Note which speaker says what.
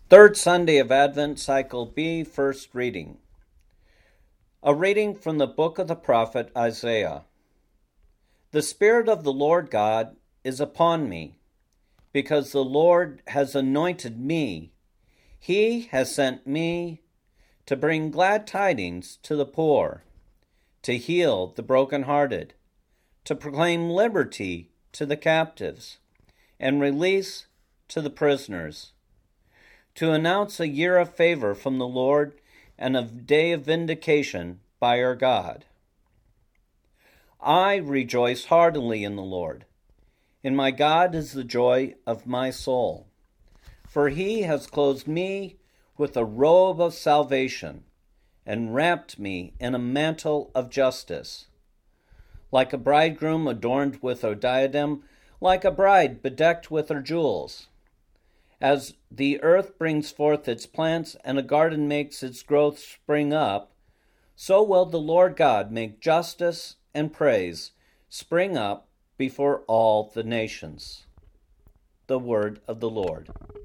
Speaker 1: Third Sunday of Advent, Cycle B, first reading. A reading from the book of the prophet Isaiah. The Spirit of the Lord God is upon me, because the Lord has anointed me. He has sent me to bring glad tidings to the poor, to heal the brokenhearted, to proclaim liberty to the captives, and release to the prisoners, to announce a year of favor from the Lord and a day of vindication by our God. I rejoice heartily in the Lord. In my God is the joy of my soul. For he has clothed me with a robe of salvation and wrapped me in a mantle of justice. Like a bridegroom adorned with a diadem, like a bride bedecked with her jewels. As the earth brings forth its plants and a garden makes its growth spring up, so will the Lord God make justice and praise spring up before all the nations. The word of the Lord.